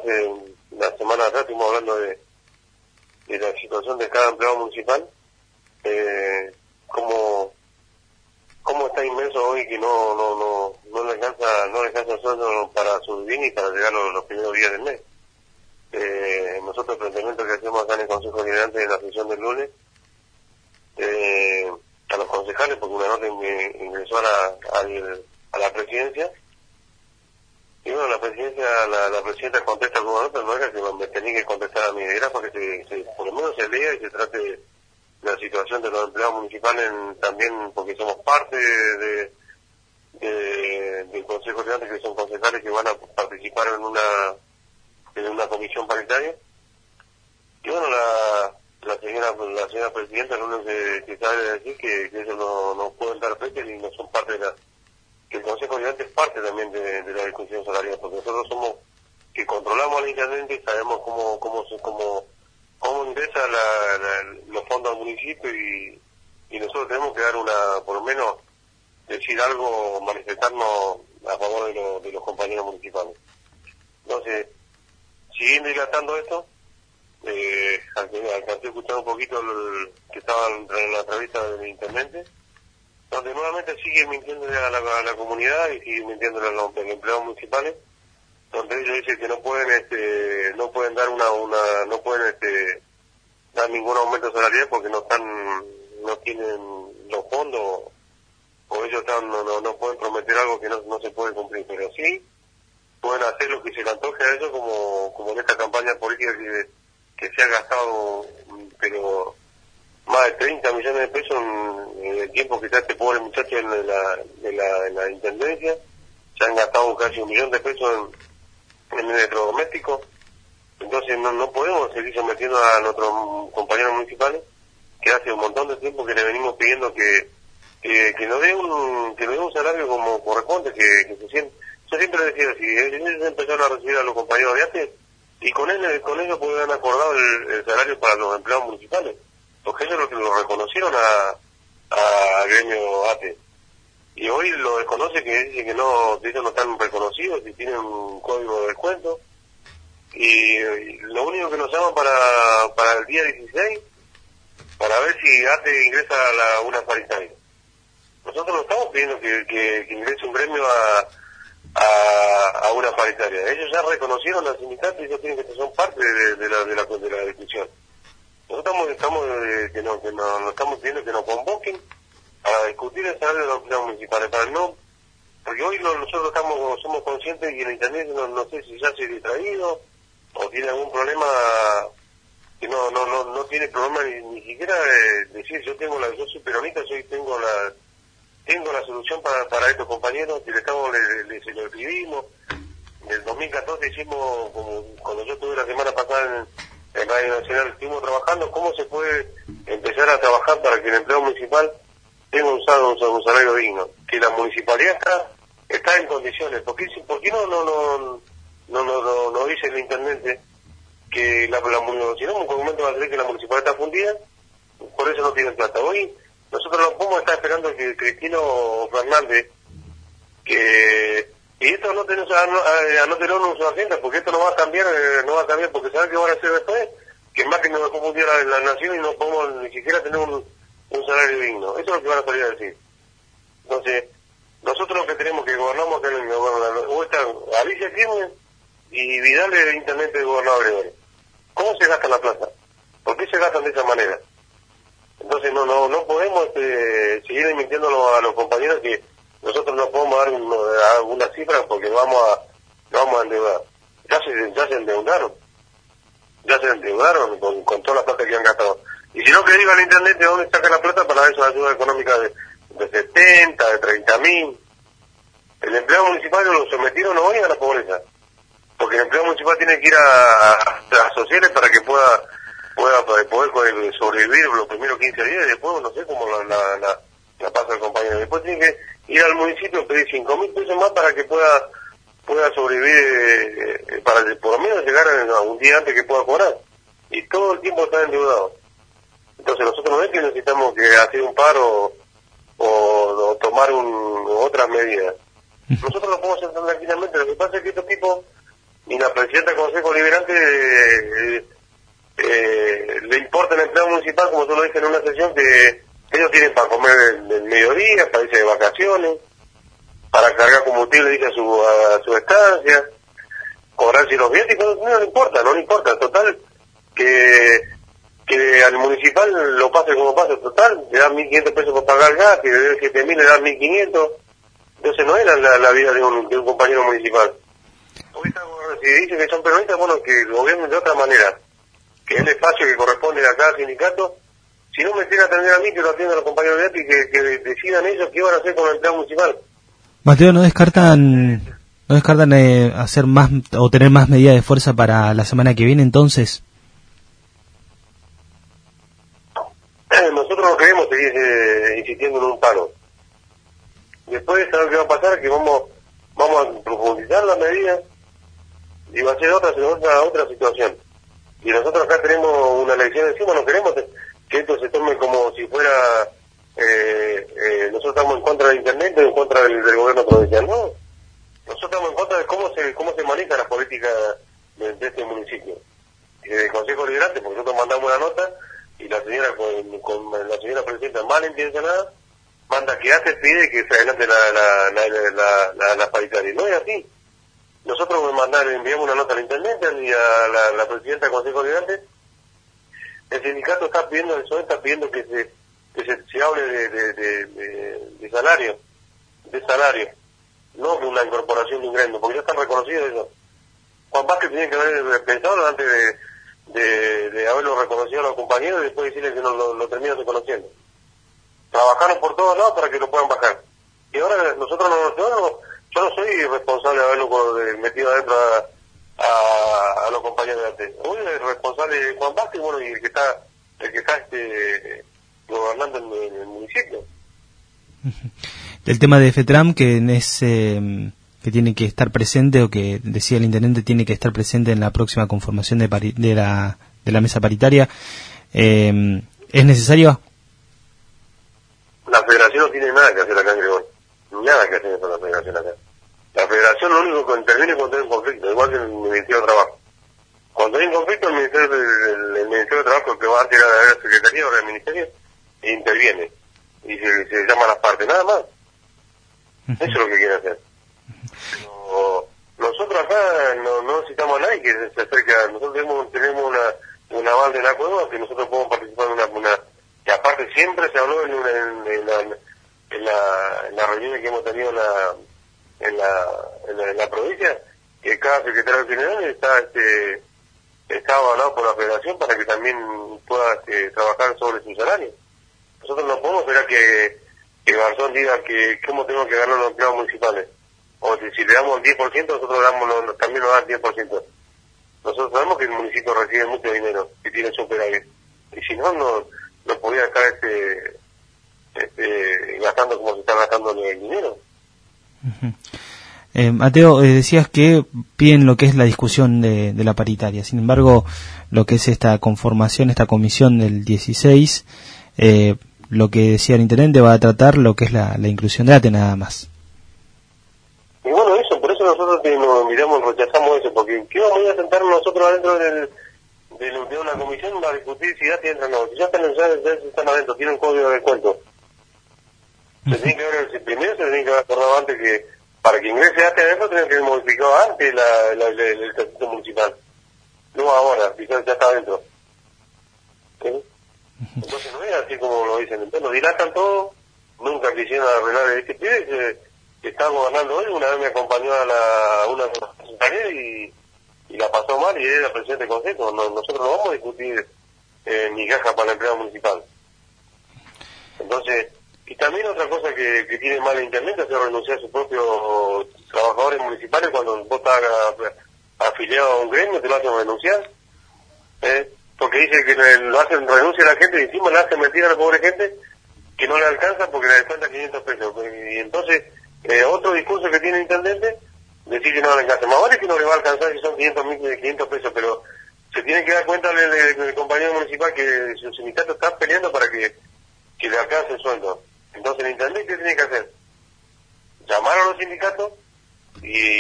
hace una semana atrás estuvimos hablando de la situación de cada empleado municipal, cómo está inmenso hoy que no le alcanza el sueldo para sobrevivir ni para llegar los primeros días del mes. Nosotros el planteamiento que hacemos acá en el Consejo Deliberante de la sesión del lunes, a los concejales, porque una nota ingresó a la presidencia, y bueno, la presidenta contesta con una nota, no era que me tenía que contestar a mí, era para que por lo menos se lea y se trate de la situación de los empleados municipales, también porque somos parte del Consejo Deliberante, que son concejales que van a participar en una comisión paritaria. Y bueno, la señora presidenta lo único que sabe decir que ellos no pueden dar fecha ni no son parte que el Consejo Deliberante es parte también de la discusión salarial, porque nosotros somos que controlamos al intendente y sabemos cómo ingresa los fondos al municipio y nosotros tenemos que dar por lo menos decir algo, manifestarnos a favor de los compañeros municipales. Entonces, siguiendo dilatando esto, alcancé a escuchar un poquito que estaba en la entrevista del intendente, donde nuevamente sigue mintiéndole a la comunidad y sigue mintiéndole a los empleados municipales, donde ellos dicen que no pueden dar dar ningún aumento salarial porque no tienen los fondos, o ellos no pueden prometer algo que no se puede cumplir, pero sí pueden hacer lo que se le antoje a ellos, como en esta campaña política que se ha gastado, pero más de 30 millones de pesos en el tiempo que está este pobre muchacho en la intendencia. Se han gastado casi 1 millón de pesos en electrodomésticos. Entonces no podemos seguir sometiendo a nuestros compañeros municipales, que hace un montón de tiempo que le venimos pidiendo que nos dé un salario como corresponde, que se siente. Yo siempre decía, si ellos empezaron a recibir a los compañeros de antes, y con ellos pueden acordar el salario para los empleados municipales, porque ellos lo reconocieron a gremio ATE, y hoy lo desconoce, que dicen que ellos no están reconocidos y tienen un código de descuento, y lo único que nos llaman para el día 16, para ver si ATE ingresa a una paritaria. Nosotros no estamos pidiendo que ingrese un gremio a una paritaria. Ellos ya reconocieron al sindicato y ellos tienen que ser parte de la discusión. Nosotros estamos pidiendo que nos convoquen a discutir el salario de los empleados municipales, porque hoy nosotros somos conscientes y el intendente no sé si ya se ha distraído o tiene algún problema, que no tiene problema ni siquiera de decir yo soy peronista, tengo la solución para estos compañeros, y se lo escribimos. En el 2014 hicimos, como cuando yo estuve la semana pasada en Radio Nacional, estuvimos trabajando cómo se puede empezar a trabajar para que el empleado municipal tenga un salario digno, que la municipalidad está en condiciones. ¿Por qué no dice el intendente que si no un documento va a decir que la municipalidad está fundida, por eso no tienen plata? Hoy nosotros no podemos estar esperando que Cristino Fernández, y esto anótenlo en su agenda, porque esto no va a cambiar, porque saben que van a hacer después, que más que nos va a confundir la nación y no podemos ni siquiera tener un salario digno. Eso es lo que van a salir a decir. Entonces, nosotros lo que tenemos que gobernamos acá en el gobernador, o está Alicia Kirchner y Vidal el intendente del gobernador Gregorio. ¿Cómo se gasta la plata? ¿Por qué se gastan de esa manera? Entonces no podemos seguir mintiéndolo a los compañeros que nosotros no podemos dar algunas cifras porque vamos a endeudar. Ya se endeudaron con toda la plata que han gastado. Y si no, que diga el intendente de dónde saca la plata para esa ayuda económica de 70, de 30.000. El empleado municipal lo sometieron hoy a la pobreza, porque el empleado municipal tiene que ir a las sociales para que pueda poder sobrevivir los primeros 15 días, y después no sé cómo la pasa el compañero. Después tiene que ir al municipio y pedir 5.000 pesos más para que pueda sobrevivir, para por lo menos llegar a un día antes que pueda cobrar. Y todo el tiempo está endeudado. Entonces nosotros no es que necesitamos que hacer un paro o tomar otras medidas. Nosotros lo podemos hacer tranquilamente. Lo que pasa es que estos tipos ni la presidenta del Consejo Liberante le importa el empleado municipal, como tú lo dices en una sesión, que ellos tienen para comer el mediodía, para irse de vacaciones, para cargar combustible, dice, a su estancia, cobrarse los viáticos, no le importa, total, que al municipal lo pase como pase, total, le dan 1.500 pesos por pagar el gas, que le den 7.000, le dan 1.500, entonces no era la vida de un compañero municipal. Si dicen que son peronistas, bueno, que gobiernen de otra manera, que es el espacio que corresponde a cada sindicato. Si no me quieren atender a mí, que lo atiendan los compañeros de API, que decidan ellos qué van a hacer con el empleado municipal. Mateo, ¿no descartan hacer más o tener más medidas de fuerza para la semana que viene entonces? Nosotros no queremos seguir insistiendo en un paro. Después, ¿sabes qué va a pasar? Que vamos a profundizar las medidas y va a ser otra situación. Y nosotros acá tenemos una elección encima, no queremos que esto se tome como si fuera nosotros estamos en contra de Internet o en contra del gobierno provincial. No, nosotros estamos en contra de cómo se maneja la política de este municipio y del Consejo Liberante, porque nosotros mandamos una nota y la señora con la señora presidenta malintencionada manda que hace, pide que se adelante la paritaria. No es así. Nosotros enviamos una nota al intendente y a la presidenta del Consejo Liberante. El sindicato está pidiendo, que se hable de salario, no de una incorporación de un gremio, porque ya están reconocidos eso. Juan Vázquez tiene que haber pensado antes de haberlo reconocido a los compañeros y después decirles que no lo terminan reconociendo. Trabajaron por todos lados para que lo puedan bajar. Y ahora nosotros yo no soy responsable de haberlo metido adentro a los compañeros de antes. Hoy es responsable de Juan Vázquez, bueno, y el que está gobernando en el municipio. El tema de FETRAM, que es que tiene que estar presente, o que decía el intendente tiene que estar presente en la próxima conformación de la mesa paritaria, ¿es necesario? La federación no tiene nada que hacer acá en Gregón, nada que hacer con la federación acá. La federación lo único que interviene cuando hay un conflicto, igual que el Ministerio de Trabajo. Cuando hay un conflicto, el Ministerio de Trabajo, que va a tirar a la Secretaría o al Ministerio, interviene y se llama a las partes, nada más. Eso es lo que quiere hacer. Pero nosotros acá no necesitamos a nadie que se acerque a nosotros. Tenemos un aval de la cueva que nosotros podemos participar en una que aparte siempre se habló en la reunión que hemos tenido en la provincia, que cada secretario general está avalado por la federación para que también pueda trabajar sobre su salario. Nosotros no podemos esperar que Garzón diga que cómo tenemos que ganar los empleados municipales. O si le damos el 10%, nosotros también nos dan el 10%. Nosotros sabemos que el municipio recibe mucho dinero y tiene superávit. Y si no podía estar gastando como se está gastando el dinero. Mateo, decías que piden lo que es la discusión de la paritaria. Sin embargo, lo que es esta conformación, esta comisión del 16, lo que decía el intendente va a tratar lo que es la inclusión de ATE nada más. Y bueno, por eso nosotros rechazamos eso, porque ¿qué vamos a ir a sentarnos nosotros adentro de una comisión a discutir si ATE entra o no? Si ya están adentro, tienen código de descuento. Primero se tiene que haber acordado antes que para que ingrese ATE adentro tienen que haber modificado antes el estatuto municipal. No ahora, quizás ya está adentro. ¿Sí? Entonces no es así como lo dicen. Entonces lo dilatan todo, nunca quisieron arreglar este pibe que está gobernando hoy. Una vez me acompañó a una secretaria y la pasó mal y era presidente del consejo. Nosotros no vamos a discutir ni caja para el empleado municipal. Entonces, y también otra cosa que tiene mal el internet es renunciar a sus propios trabajadores municipales. Cuando vos estás afiliado a un gremio te lo hacen renunciar, porque dice que lo hacen renuncia a la gente y encima le hacen mentir a la pobre gente que no le alcanza porque le descuenta 500 pesos. Y entonces otro discurso que tiene el intendente, decir que no le alcanza. Más vale que no le va a alcanzar si son 500 pesos, pero se tiene que dar cuenta el compañero municipal que su sindicato está peleando para que le alcance el sueldo. Entonces el intendente, ¿qué tiene que hacer? Llamar a los sindicatos y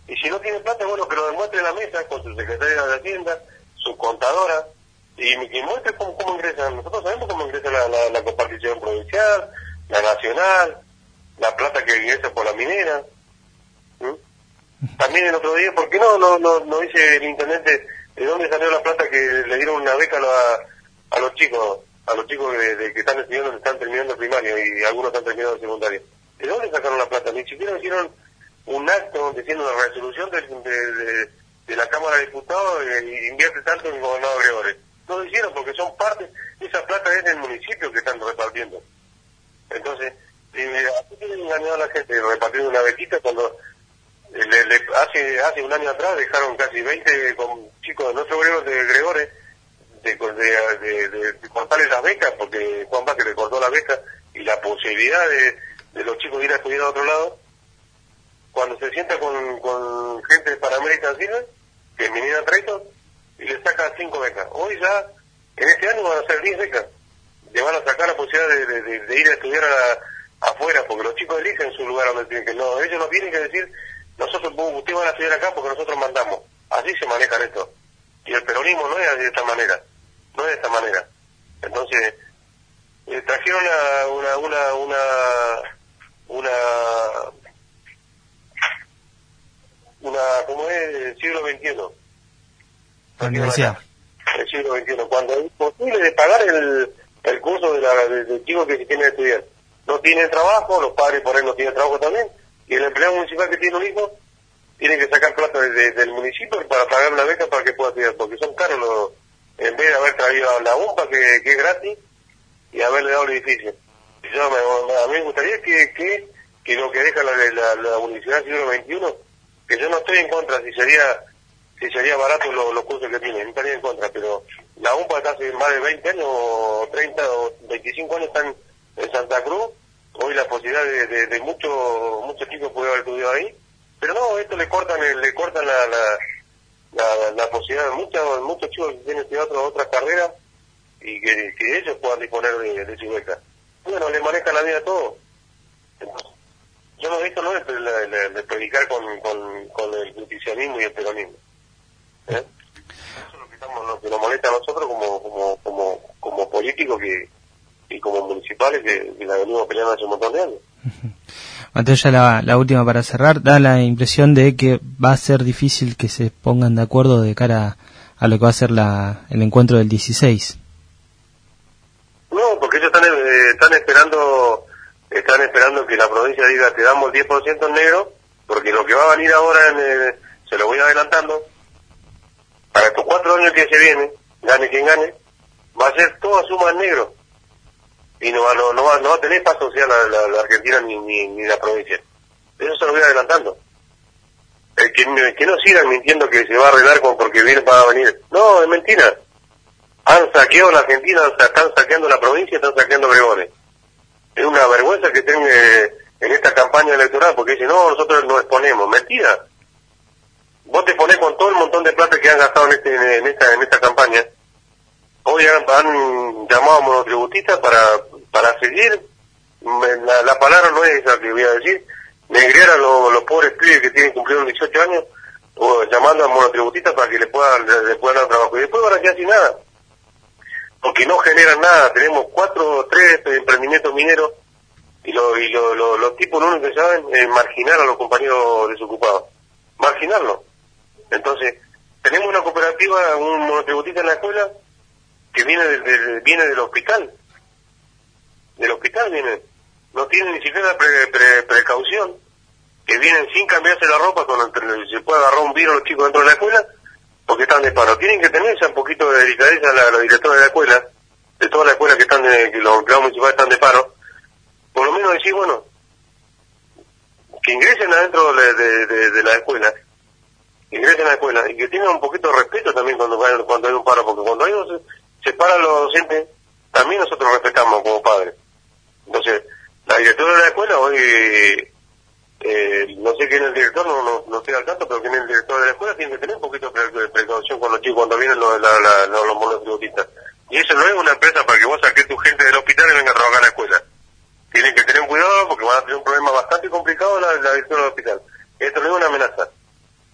Y si no tiene plata, bueno, que lo demuestre en la mesa con su secretaria de Hacienda, su contadora, y que muestre cómo ingresan. Nosotros sabemos cómo ingresa la compartición provincial, la nacional, la plata que ingresa por la minera. También el otro día, ¿por qué no dice el intendente de dónde salió la plata que le dieron una beca a los chicos de que están estudiando, están terminando el primario y algunos están terminando el secundario? ¿De dónde sacaron la plata? Ni siquiera hicieron un acto diciendo la resolución de la Cámara de Diputados invierte tanto en el gobernador Gregores. No lo hicieron porque son parte, esa plata es del municipio que están repartiendo. Entonces, así tienen engañado a la gente repartiendo una bequita cuando hace un año atrás dejaron casi 20 chicos de nuestro Gregores de cortarles las becas porque Juan Vázquez le cortó la beca y la posibilidad de los chicos de ir a estudiar a otro lado. Cuando se sienta con gente de Panamerican Silver, que es Minera Trayton, y le saca 5 becas. Hoy ya, en este año van a ser 10 becas. Le van a sacar la posibilidad de ir a estudiar afuera, porque los chicos eligen su lugar donde tienen que. No, ellos no tienen que decir, ustedes van a estudiar acá porque nosotros mandamos. Así se manejan esto. Y el peronismo no es de esta manera. No es de esta manera. Entonces, trajeron ¿cómo es? El siglo XXI. La universidad. El siglo XXI, cuando es imposible de pagar el curso de chicos que se tienen que estudiar. No tienen trabajo, los padres por ahí no tienen trabajo también, y el empleado municipal que tiene un hijo tiene que sacar plata del municipio para pagar una beca para que pueda estudiar, porque son caros en vez de haber traído la UMPA, que es gratis, y haberle dado el edificio. A mí me gustaría que lo que deja la Universidad del siglo XXI, que yo no estoy en contra si sería barato los cursos que tiene, no estaría en contra, pero la UMPA está hace más de 20 años, o 30 o 25 años están en Santa Cruz. Hoy la posibilidad de muchos chicos poder haber estudiado ahí, pero no, esto le cortan la posibilidad de muchos chicos que tienen estudiado otras carreras y que ellos puedan disponer de su beca. Bueno, le manejan la vida a todos. Esto no es de predicar con el justicialismo y el peronismo. Eso es lo que nos molesta a nosotros como políticos y como municipales que la venimos peleando hace un montón de años. Mateo, ya la última para cerrar, da la impresión de que va a ser difícil que se pongan de acuerdo de cara a lo que va a ser el encuentro del 16. No, porque ellos están esperando que la provincia diga te damos el 10% en negro, porque lo que va a venir ahora, se lo voy adelantando, para estos 4 años que se vienen, gane quien gane, va a ser toda suma en negro. Y no va a tener paz social la Argentina ni la provincia. Eso se lo voy adelantando. Que no sigan mintiendo que se va a arreglar porque va a venir. No, es mentira. Han saqueado la Argentina, están saqueando la provincia, están saqueando Gregores. Es una vergüenza que estén en esta campaña electoral, porque dicen, no, nosotros nos exponemos. Mentira. Vos te ponés con todo el montón de plata que han gastado en esta campaña. Hoy han llamado a monotributistas para seguir, la palabra no es esa que voy a decir, negrear a los pobres pibes que tienen cumplido 18 años, o llamando a monotributistas para que le puedan dar trabajo. Y después van a quedar sin nada, porque no generan nada. Tenemos 3 emprendimientos mineros, y los tipos lo único que saben es marginar a los compañeros desocupados. Marginarlos. Entonces, tenemos una cooperativa, un monotributista en la escuela, que viene del hospital. Del hospital vienen. No tienen ni siquiera precaución. Que vienen sin cambiarse la ropa cuando se puede agarrar un virus los chicos dentro de la escuela, porque están de paro. Tienen que tener un poquito de delicadeza los directores de la escuela, de toda la escuela que los empleados municipales están de paro. Por lo menos decir, bueno, que ingresen adentro de la escuela, ingresen a la escuela, y que tengan un poquito de respeto también cuando hay un paro, porque cuando se paran los docentes, también nosotros respetamos como padres. Entonces, la directora de la escuela hoy, no sé quién es el director, no estoy al tanto, pero quién es el director de la escuela tiene que tener un poquito de precaución con los chicos cuando vienen los monotributistas. Y eso no es una empresa para que vos saques tu gente del hospital y venga a trabajar a la escuela. Tienen que tener un cuidado porque van a tener un problema bastante complicado la directora del hospital. Esto no es una amenaza.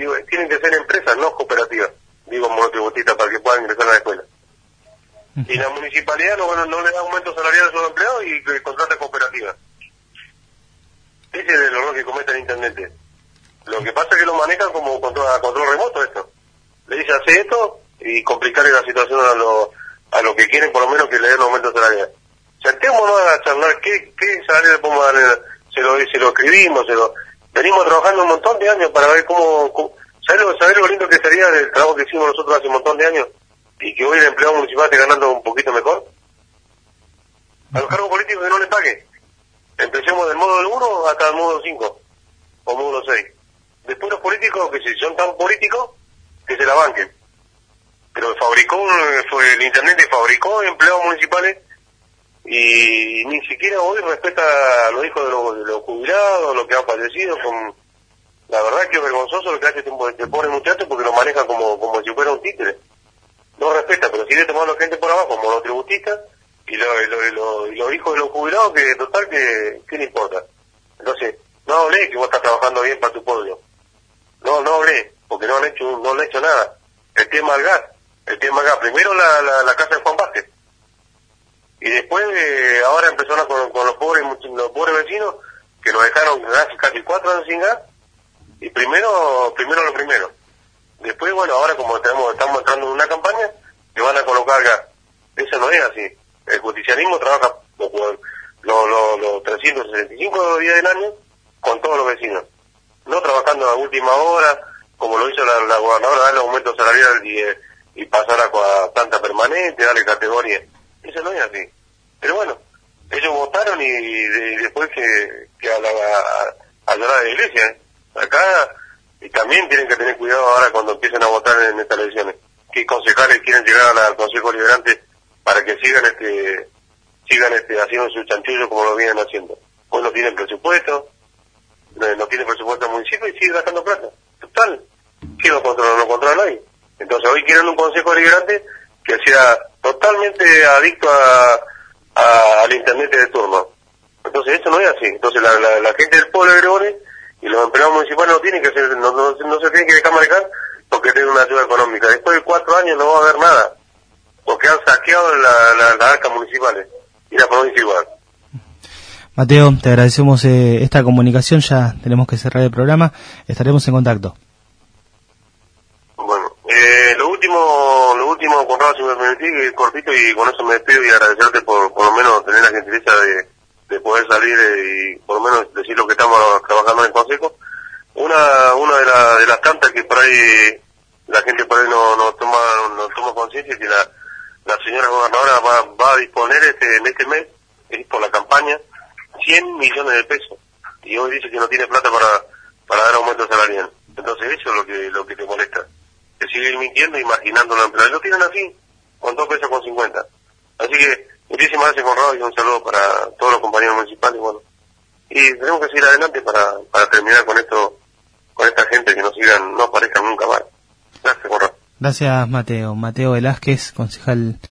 digo, tienen que ser empresas, no cooperativas, digo monotributistas, para que puedan ingresar a la escuela. Y la municipalidad no le da aumento salarial a sus empleados y contrata cooperativas. Ese es el error que comete el intendente. Lo que pasa es que lo manejan como control remoto esto. Le dice, hace esto y complicarle la situación a lo que quieren, por lo menos que le den aumento salarial. Sentémonos a charlar qué salario le podemos dar. Se lo escribimos, venimos trabajando un montón de años para ver cómo ¿sabés lo lindo que sería del trabajo que hicimos nosotros hace un montón de años? Y que hoy el empleado municipal esté ganando un poquito mejor. A los cargos políticos que no le paguen. Empecemos del módulo 1 hasta el módulo 5 o módulo 6. Después los políticos, que si son tan políticos, que se la banquen. Pero el intendente fabricó empleados municipales y ni siquiera hoy respeta a los hijos de los jubilados, los que han fallecido. La verdad que es vergonzoso lo que hace este pobre muchacho, porque lo maneja como si fuera un títere. No respeta, pero sigue tomando gente por abajo, monotributistas, y los hijos de los jubilados, que total, que le importa. Entonces, no hablé que vos estás trabajando bien para tu pueblo. No hablé, porque no han hecho nada. El tema del gas. Primero la casa de Juan Vázquez. Y después, ahora empezaron con los pobres vecinos, que nos dejaron casi 4 años sin gas. Y primero lo primero. Después, bueno, ahora como estamos entrando en una campaña, que van a colocar gas. Eso no es así. El justicialismo trabaja los 365 días del año con todos los vecinos. No trabajando a última hora, como lo hizo la gobernadora, darle aumento salarial y pasar a planta permanente, darle categoría. Eso no es así. Pero bueno, ellos votaron y después que a llorar de la iglesia. Acá, y también tienen que tener cuidado ahora cuando empiecen a votar en estas elecciones. ¿Qué concejales quieren llegar al Consejo Liberante para que sigan haciendo su chanchullo como lo vienen haciendo? Hoy no tienen presupuesto, no tienen presupuesto el municipio y siguen gastando plata. Total, ¿quién lo controla? No controla nadie. Entonces hoy quieren un Consejo Liberante que sea totalmente adicto al intendente de turno. Entonces eso no es así. Entonces la gente del pueblo de Gregones y los empleados municipales no se tienen que dejar manejar porque tienen una ayuda económica. Después de 4 años no va a haber nada, porque han saqueado las arcas municipales y la provincia igual. Mateo, te agradecemos esta comunicación, ya tenemos que cerrar el programa, estaremos en contacto. Bueno, lo último, Conrado, si me permitís, cortito, y con eso me despido y agradecerte por lo menos tener la gentileza de poder salir y por lo menos decir lo que estamos trabajando en el Consejo. Una de las tantas que por ahí la gente por ahí no toma conciencia, que la señora gobernadora va a disponer en este mes, por la campaña, 100 millones de pesos, y hoy dice que no tiene plata para dar aumento salarial. Entonces eso es lo que te molesta, que sigue mintiendo, imaginando la empleada. Lo tienen así, con 2 pesos con 50. Así que muchísimas gracias, Conrado, y un saludo para todos los compañeros municipales. Bueno, y tenemos que seguir adelante para terminar con esta gente, que no aparezcan nunca más. Gracias, Conrado. Gracias, Mateo. Mateo Velázquez, concejal